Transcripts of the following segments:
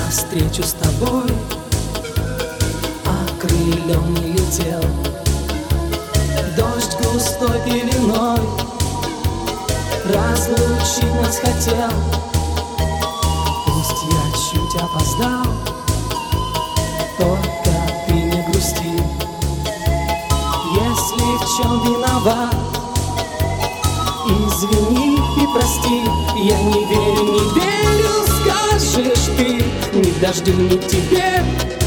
навстречу с тобой окрылён не летел. Дождь густой пеленой разлучить нас хотел. Пусть я чуть опоздал, только ты не грусти. Если в чем виноват, извини и прости. Я не верю, скажешь ты, ни к дождю, ни к тебе.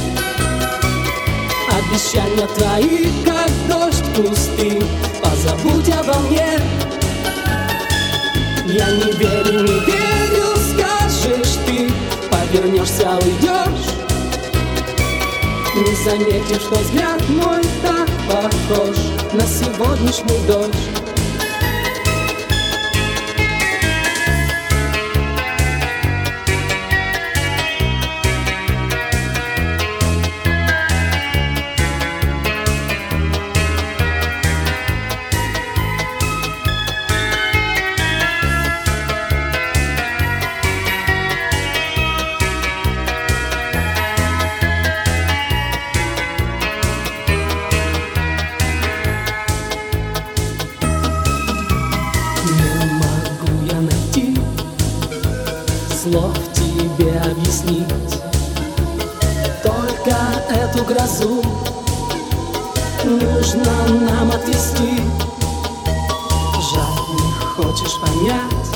Обещания твои, как дождь пусты, позабудь обо мне. Я не верю, скажешь ты, повернешься, уйдешь. Не заметишь, что взгляд мой так похож на сегодняшний дождь. Не могу я найти слов тебе объяснить. Только эту грозу нужно нам отвести. Жаль, не хочешь понять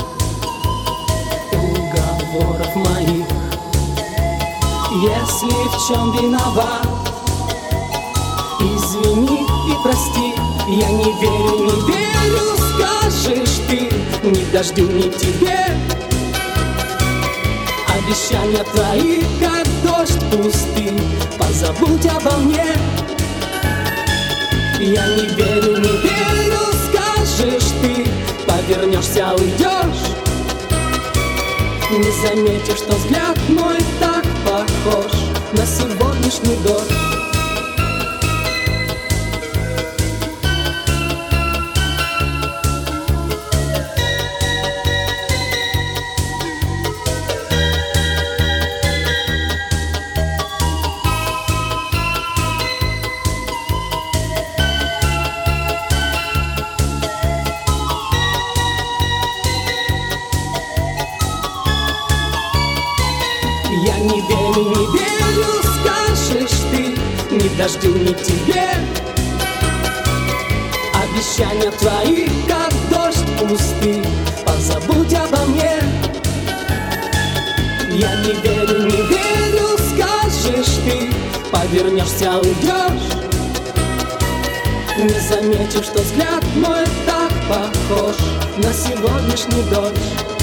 уговоров моих. Если в чем виноват, извини и прости. Я не верю, скажешь ты, ни к дождю, ни к тебе. Обещания твои, как дождь пусты, позабудь обо мне. Я не верю, скажешь ты, повернешься, уйдешь. Не заметишь, что взгляд мой так похож на сегодняшний дождь. Я не верю, скажешь ты, ни к дождю, ни к тебе. Обещания твои, как дождь пусты, позабудь обо мне. Я не верю, скажешь ты, повернешься, уйдешь. Не заметишь, что взгляд мой так похож на сегодняшний дождь.